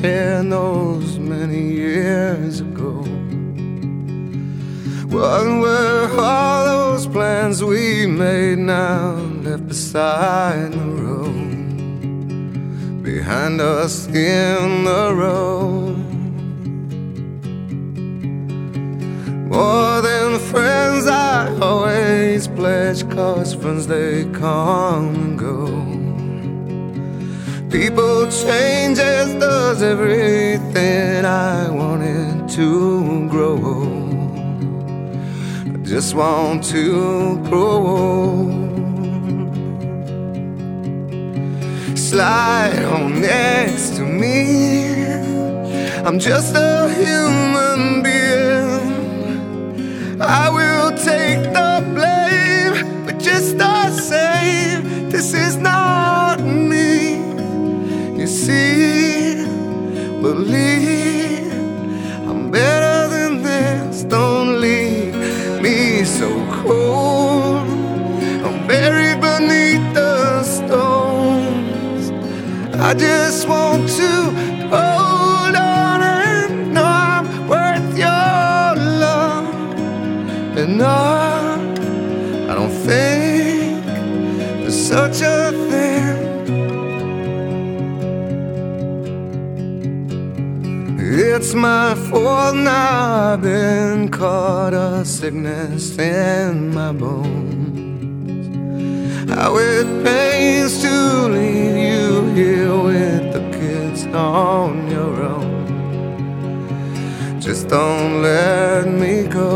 shared those many years ago? What were all those plans we made now left beside the road, behind us in the road? More than friends I always pledge, 'cause friends they come and go. People change, as does everything. I wanted to grow old, I just want to grow old. Slide on next to me, I'm just a human being. I will take the blame, but just the same, this is not me. You see, believe I'm better than this. Don't leave me so cold. I'm buried beneath the stones. I just want to hold on and know I'm worth your love. And no, I don't think there's such a thing. It's my fault now, I've been caught a sickness in my bones. How it pains to leave you here with the kids on your own. Just don't let me go.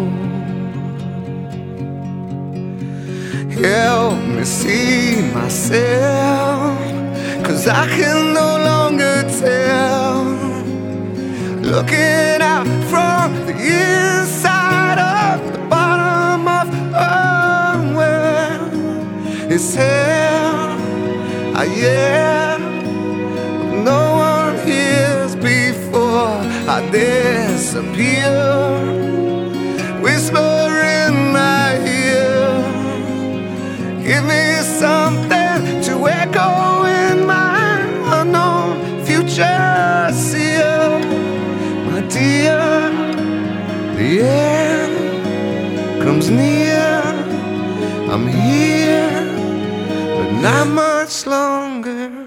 Help me see myself, 'cause I can no longer tell. Looking out from the inside of the bottom of a well, it's hell, yeah. No one hears before I disappear. Whisper in my ear, give me something to echo in my unknown future. See you, my dear, the end comes near. I'm here, but not much longer.